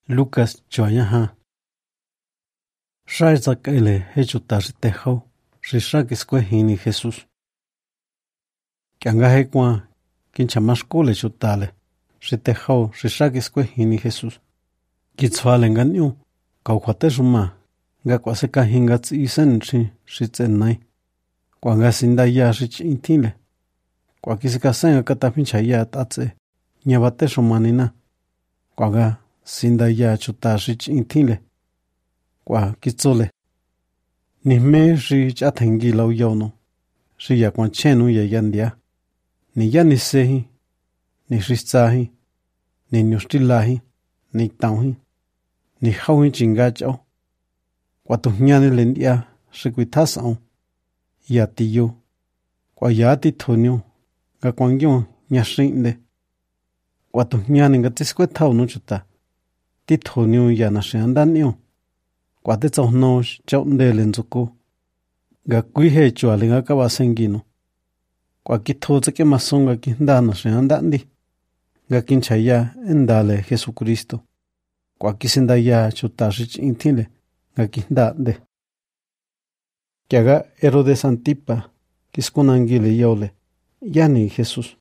Lucas choya ha. Shai zakele hechuta ritejo, risha kiskwe hini Jesús. Kianga hekwa kincha mashkule chutale, ritejo risha kiskwe hini Jesús. Kitzvale nganyu, kaukwate ruma, nga kwaseka hinga isen ritzenai. Kwanga sinda ya intile. Kwa kisika senga katapincha ya tatse, nyabate rumanina. Kwanga sinda ya chuta intile. Kwa kitzole. Nihme atengi lau yono. Ya kwan chenu ya yandia. Ni yanisehi, ni rizahi, ni nyustilahi, ni tauhi, ni hawi chingachao. Kwa tuhnyane lendia rikuitasao. Ya tiyo. Kwa ya titonyo. Ga kwan yon nyashinde. Kwa tuhnyane nga tiskwe tau no chuta. Titonyo ya nashiandanyo. Kwa te tsao no chao ndele nzuko. Ga kui he chua linga kawa sengino. Kwa kitho tsake masonga ki ndana shiandandi. Ga kincha ya endale Jesucristo. Kwa kisinda ya chuta shich intile. Ga kindade. Kiaga Herodes Antipa. Kiskunangile yaule. Yani Jesús.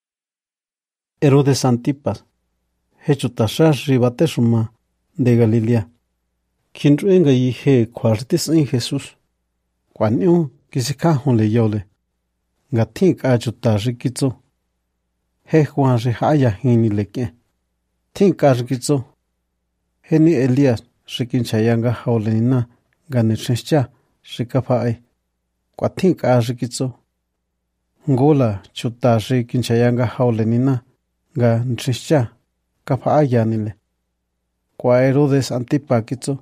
Herodes Antipas. Hechuta shash ribate shuma de Galilea. Kinruenga yi he kwartis en Jesús. Kwanyo kisikahon le yole. Nga tink achuta rikitzo. He Juan rihaya hini leke. Tink rikitzo. He ni Elias rikinchayanga haulenina ganechencha rikapae. Kwa tink rikitzo. Ngola chuta rikinchayanga haulenina ganechencha kapaaya nile. Kwa Herodes Antipa kitzo.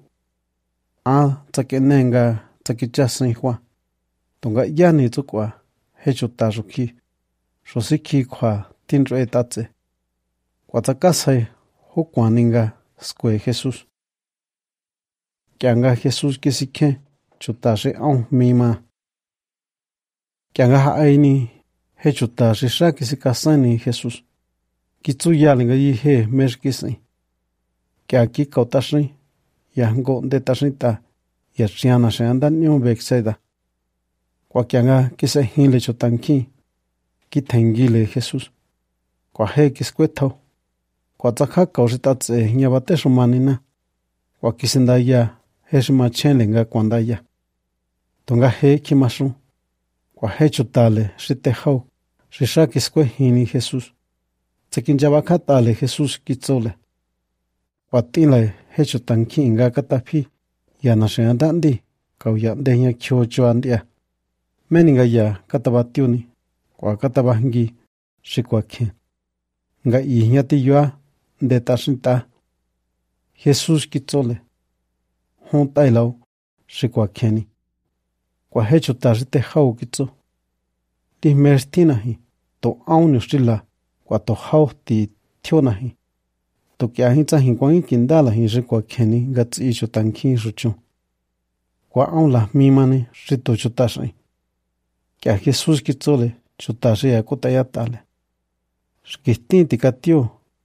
Tsakenenga tsakichasin Juan. Tonga yani tsukwa hechuta ruki. Rosiki kwa tinre tatse. Kwa tsakasai hukwaninga skwe Jesús. Kianga Jesús kisike chuta re aun mima. Kianga haaini hechuta risha kisikasani Jesús. Kitsu yalinga yihe merkisi. Kia ki kautashi. Yango de tasita ya chiana shanda nyu bekseda. Kwa kianga kise hile chotanki. Ki tengile Jesús. Kwa he kiskweto. Kwa tsakaka uritatse nyabate shumanina. Kwa kisinda ya heshima chenlenga kwandaya. Tonga he kimashu. Kwa he chutale shitehau. Shisha kiskwe hini Jesús. Tsekinjabaka tale Jesús kitzole. Kwa tila hecho tanki inga katapi ya nasheandandi kau ya ndenya kyo choandia. Meninga ya katabatiuni kwa katabangi shikwake. Nga inyati yua de tashinta Jesús kitzole. Honta ilau shikwakeni. Kwa hecho tarite hau kitzo. Di merstinahi to aunu stila kwa to hau ti tionahi. To kia hinta hinkwangi kindala hinri kwa keni gatsi icho tanki ruchu. Kwa aula mimane rito chutashi. Kia Jesús kitzole chutashi ya kutayatale. Shkistin tikatio.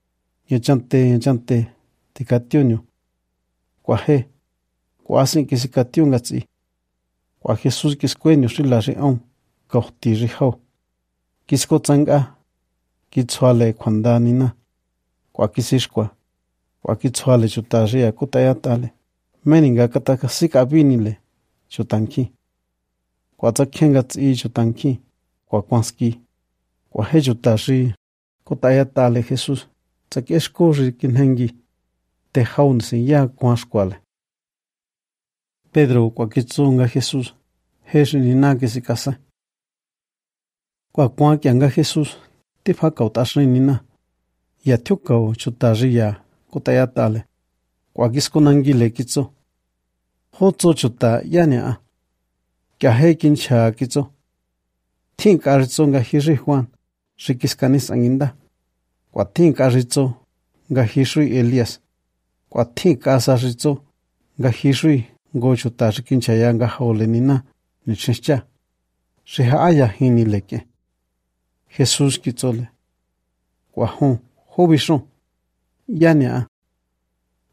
Yachante tikationyo. Kwa he. Kwa asin kisikatio gatsi. Kwa Jesús kiskwenyo shilari aun. Kauti rihau. Kisko tsanga. Kitzwale kwandanina. Kwa kisishkwa. Kwa kitzwale chutaria kutayatale. Meninga katakasika binile. Chutanki. Kwa tsakenga tsi chutanki. Kwa kwanski. Kwa he chutari. Kutayatale Jesús. Tsakeshkori kinhengi. Te haunsi ya kwanshkwale. Pedro kwa kitzunga Jesús. Heshi nina kisikasa. Kwa kwankianga Jesús. Tifaka utashi nina. Ya tiukau chutari ya kutayatale. Kwa kiskunangile kitzo. Hotso chuta yanya. Kia he kincha kitzo. Tinka ritzo nga hiri Juan. Rikiskanis anginda. Kwa tinka ritzo nga hiri Elias. Kwa tinka asa ritzo nga hiri ngo chuta rikincha ya nga haulenina nichencha. Rihaaya hini leke. Jesús kitzole. Kwa hon. Hobishon. Yanya.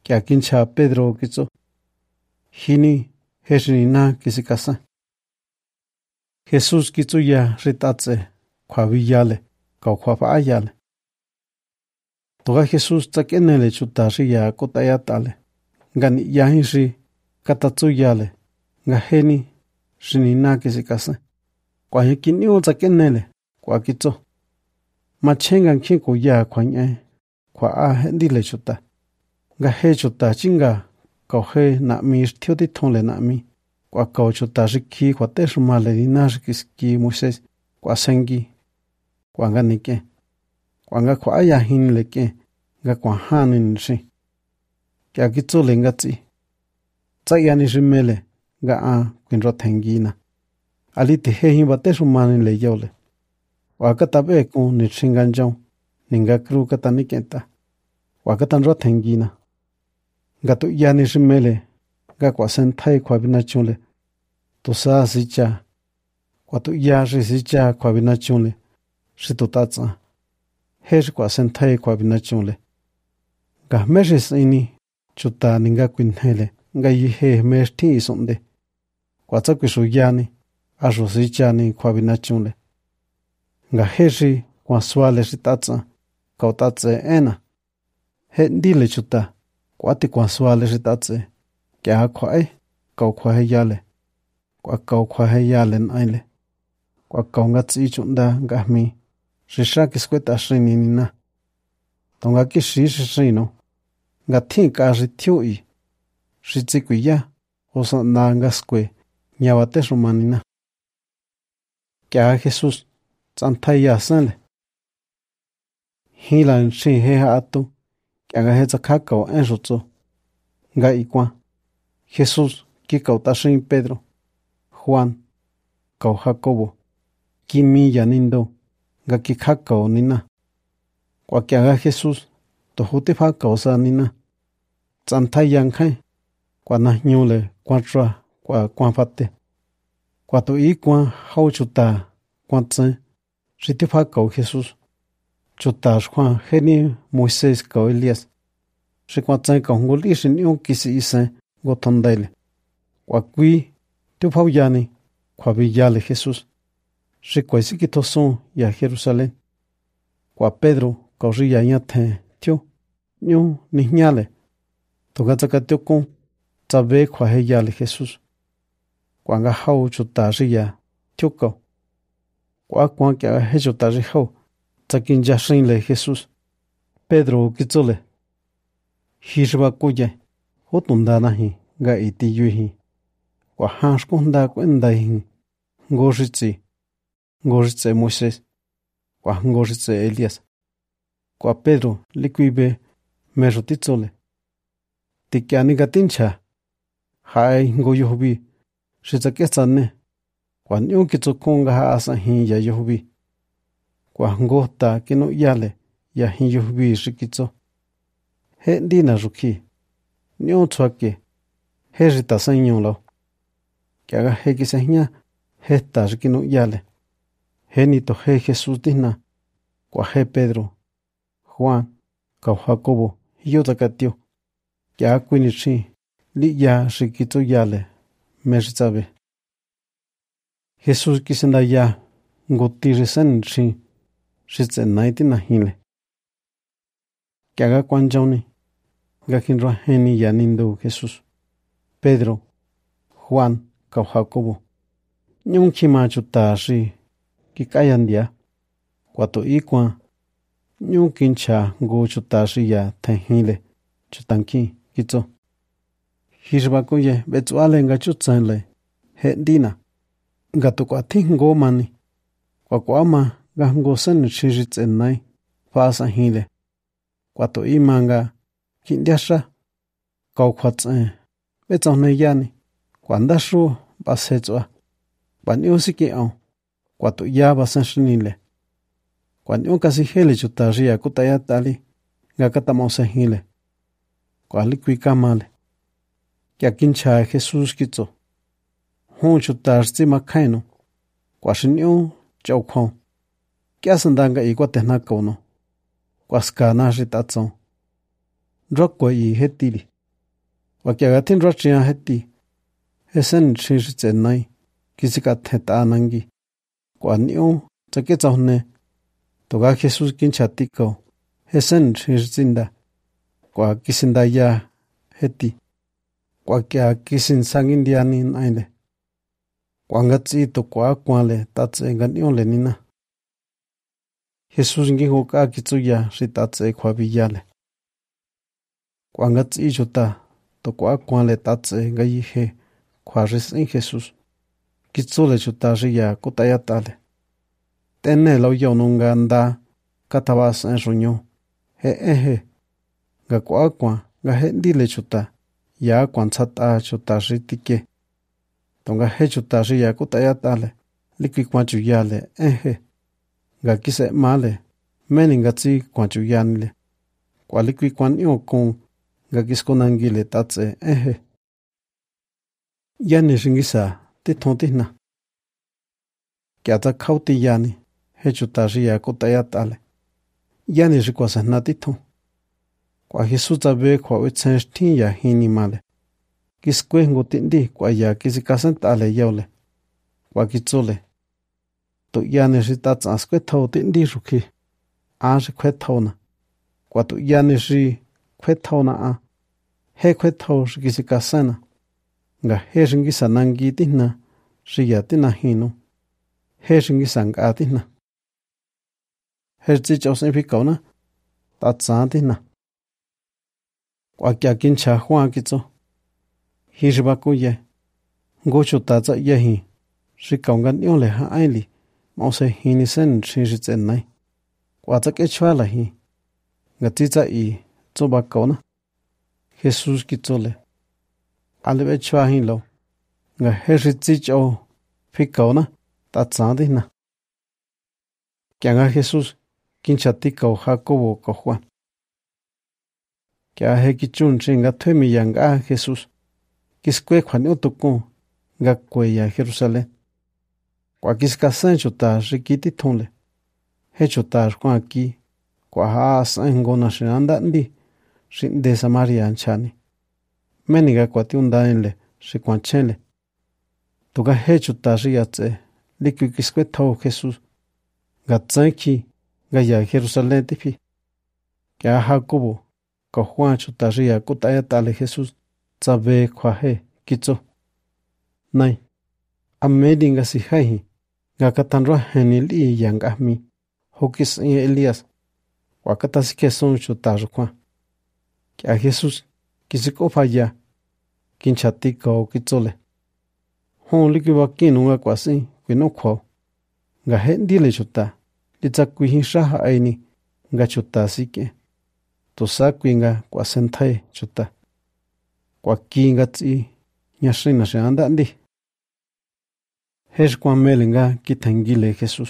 Kya kincha Pedro kicho. Hini heshinina kisikasa. Jesús kicho ya ritatse kwa viyale kau kwa paayale. Toga Jesús takenele chutashi ya kotayatale. Ngani yahinshi katatsuyale. Ngaheni shinina kisikasa. Kwa hikiniu takenele kwa kicho. Machengan kinku ya kwa nye. Kwa hendile chuta. Ngahe chuta chinga. Kau he na mi tioti tonle na mi. Kwa kau chuta shiki kwa teshu male dina shikisiki Moisés. Kwa sengi. Kwa nga nike. Kwa nga kwa aya hinle ke. Nga kwa hanin shi. Kya kitso le nga tsi. Tsaya ni shimele. Nga kwinro tengina. Ali te hehin ba teshu male le yole. Wa katabe ku ni shinganjong. Ninga kru katanikenta. Wa katanro tengina. Nga tu yani shimele. Nga kwa sentai kwa binachule. Tu saa sicha. Kwa tu yashi sicha kwa binachule. Shitu tatsa. Hesh kwa sentai kwa binachule. Nga meshis ini. Chuta ninga kwinhele. Nga yihe meshti isonde. Kwa tsakwishu yani. Ashu sicha ni kwa binachule. Nga heshi kwa swale shitatsa. Kau tatse ena. He ndile chuta. Kwa ti kwa swale shitatse. Kya kwa kau kwa he yale. Kwa kau kwa he yale naile. Kwa kau nga tsi chunda nga mi. Shisha kiskweta shini nina. Tonga ki shino. Nga tinka shitiu i. Shitsikwi ya. Osa na nga skwe. Nyawate shumanina. Kya Jesús. Tsantai ya sanle. Hilan shi heha atu. Kya nga hetsa kakao enshutsu. Nga ikwa. Jesús ki kau tashin Pedro. Juan. Kau Jacobo. Ki mi ya nindo. Nga ki kakao nina. Kwa kya nga Jesús. Tohuti fakao sa nina. Tsantai yang hai. Kwa na nyule. Kwa tra. Kwa fate. Kwa tu ikwa hau chuta. Kwa tsen. Shiti fakao Jesús. Chuta shkwa heni Moisés kau Elías. Shikwa tsen kau nguli shin kisi isen. Go tondaile. Kwa kui. Tu pau yani. Kwa viyale Jesús. Shikwa isi kitoson ya Jerusalén. Kwa Pedro kau riya nyate. Tio. Nyu nihnale. Toga tsaka tio kon. Tsabe kwa heyale Jesús. Kwa nga hau chuta riya. Tio kau. Kwa kya he chuta ri hau. Tsakin jashin le Jesús. Pedro kitsole. Hishba kuye. Hotunda nahi. Nga iti yuhi. Kwa hanshkunda kwenda hi. Ngoshitsi. Ngoshitse Moisés. Kwa ngoshitse Elías. Kwa Pedro likuibe. Mesho titsole. Tikiani gatincha. Hai ngo yuhubi. Shitsaketsane. Kwa nyu kitsukunga haasa hi ya yuhubi. Kwa ngota kino yale. Ya hi yuhubi shikitso. He ndina ruki. Nyu tsuake. He rita sanyo lao. Kya ga he kisahnya. He ta rikino yale. He nito he Jesús dina. Kwa he Pedro. Juan. Kau Jacobo. Hiyo takatio. Kya kwini chi. Li ya rikito yale. Merzabe. Jesús kisenda ya. Ngoti risen chi. Shitse naiti na hile. Kya ga kwanjauni. Gakinra heni ya nindo Jesús. Pedro. Juan. Kau Jacobo. Nyung chima chuta shi. Kikayandia. Kwa to ikwa. Nyung kincha ngo chuta shi ya tenhile. Chutanki. Kitso. Hishba kuye betsuale nga chutsanle. He ndina. Nga to kwa tingo mani. Kwa ama nga ngo sen chiritse nai. Fasa hile. Kwa to ima nga kindiasha. Kau kwa tsen. Betsone yani. Kwa ndashu basetswa. Kwa nyusiki au. Kwa to ya basenshunile. Kwa nyukasi hele chutaria kutayatali. Nga katamose hile. Kwa likwi kamale. Kya kincha Jesús kitso. Hon chutar sti makaino. Kwa shinyo chau kong. Kya sandanga ikwa tehna kono. Kwa skana ritatso. Rokwa i hetili. Và kia tin rõ chia hết đi. Hết sân chỉ trên này. Kisi cả thế ta năng gì. Quả nhiêu cho cái dòng này. Tôi gặp Jesus kinh chặt tí cầu. Hết sân chỉ trên đó. Quả kisin da ya hết đi. Quả kia kisin sang India nín ai lệ. Quả ngắt gì tôi quả quan lệ. Ta sẽ ngắt yêu lệ nín. Jesus nghi hồ cả kí chú ya. Sẽ ta sẽ khóa bị ya lệ. Quả ngắt gì cho ta. Tôi quả quan lệ ta sẽ ngắt ý hệ. Khóa rì sinh Jesus. Kí chú lệ cho ta rì ya. Cô ta ya ta lệ. Tên này lâu dầu nông gà nda. Cả ta bà sinh rô nhau. Hệ. Gà quả quan. Gà hết đi lệ cho ta. Ya quan sát ta cho ta rì tí kê. Tông gà hết cho ta rì ya. Cô ta ya ta lệ. Lý quý quan chú ya lệ. Gà kí sẽ má lệ. Mẹ nình gà chí quan chú ya nì lệ. Quả lý quý quan yêu công. Gà kí sko năng ghi lệ ta tsệ. Ya nì rì nghi xa. Tí thông tí na. Kya ta khao tí ya nì. Hết cho ta rì ya. Cô ta ya ta lệ. Ya nì rì quả xa na tí thông. Quả Jesus ta bê khóa uế chanh thính ya hì nì mà lệ. Kí skwe ngô tín đi. Quả ya kí sĩ cá sân ta lệ yao lệ. Quả kí chô lệ. Tụ ya nì rì ta chang skwe thâu tín đi rù khi. Á rì khuyết thâu na. Quả tụ ya nì rì khuyết thâu na á. Hê khuyết thâu rì kí sĩ cá sân na. Ngà hê rì nghi xa năng ghi tín na. Rì ya tín na hì nô. Hê rì nghi xa ngã tín na. Hê rì cháu sinh phí cầu na. Ta chang tín na. Quả kia kinh chá hoa kí chô. Hì rì bà cô yé. Ngô chú ta chá yé hì. Rì cầu ngân yêu lệ hạ ai lì. Mạo sẽ hì nì sân rì rì chên này. Quả chá kế chua là hì. Ngà tí chá ý. Chô bà cầu na. Jesus kí chô lệ. Á lệ bê chua hì lâu. Ngà hê rì chí cháu phí cầu na. Ta chán tí na. Kia ngà Jesus kinh chá tí cầu hạ cô bồ cầu khoan. Kia hê kí chun rì ngà thuê mì ya ngà Jesus. Kí skwe khoan yêu tục cô. Ngà quê ya Jerusalem. Quả kí ska sân cho ta rì kí tí thông lệ. Hê cho ta rì khoan kí. Quả hạ sân ngô na rì nán đạn đi. Rì ndê Samaria anh chani. Mẹ nì gà quả tí ôn đáin lệ. Rì khoan chên lệ. Tù gà hê cho ta rì ya tsê. Lý kí kí skwe thâu Jesus. Gà tsang kí. Gà ya Jerusalem tí phi. Kia hạ cô bồ. Có khoan cho ta rì ya cô ta ya ta lệ Jesus. Tsa bê khóa hê. Kí chô. Này. Amé đi ngà xì khai hì. Gà kà tàn rõ hèn ní lì yàng áp mi. Hô kí sẵn Elias. Quả kà ta xì kê xong cho ta rô khoan. Kia Jesus. Kí xì kô phá ya. Kinh chá tí cầu kí chô lệ. Hôn lý kí bà kí nụ ngà quả xì. Quỳ nô khóa. Gà hẹn đi lệ cho ta. Lý chá quỳ hì sá hạ ai ni. Gà cho ta xì kê. Tổ xá quỳ ngà quả sân thay cho ta. Quả kí ngà chí. Nhà sinh nà sẽ án đạn đi. Hết qua mê lên ngà kí thành ghi lệ Jesus.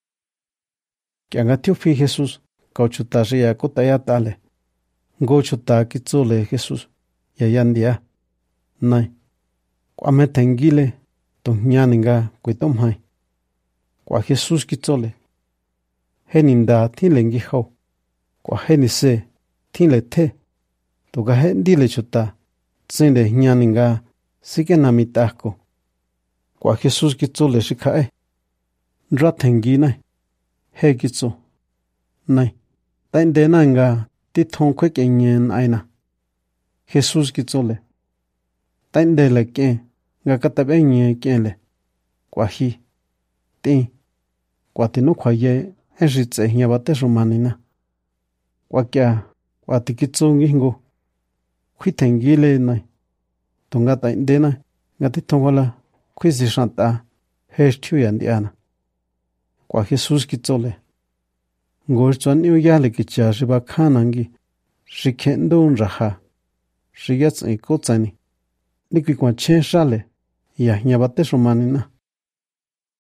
Kia ngà thiếu phi Jesus. Cầu cho ta rì ya cô ta ya ta lệ. Ngô cho ta kí chô lệ Jesus. Ya yan đi á. Này. Quả mê thành ghi lệ. Tổng nhà nì ngà quỳ tông hai. Quả Jesus kí chô lệ. Hê nìn đà thiên lệ nghi khâu. Quả hê nì xê. Thiên lệ thê. Tổ gà hẹn đi lệ cho ta. Trên lệ nhà nì ngà. Sĩ kê nà mì ta cô. Quả Jesus kí chô lệ sĩ khá ê. Rát thành ghi này. Hê kí chô. Này. Tánh đế nà ngà. Tí thông khuếch ê nhên ai nà. Jesus kí chô lệ. Tánh đế lệ kê. Ngà kà tập ê nhên kê lệ. Quả hì. Tí. Quả tí nô khóa yê. Hê rì tsệ nhà bà tê rô mà nì nà. Quả kia. Quả tí kí chô nghi ngô. Khuyết thành ghi lệ này. Tông ngà tánh đế này. Ngà tí thông là. Khuyết dì sẵn ta. Hê thiêu yàn đi à. Quả Jesus kí chô lệ. Ngô chọn yêu ya lệ kí chá rì bà khá nàng ghi. Rì khen đôn rà hà. Rì yá tsai kô tsai nì. Nì kì quan chên sá lệ. Ya nhà bà tê rô mà nì nà.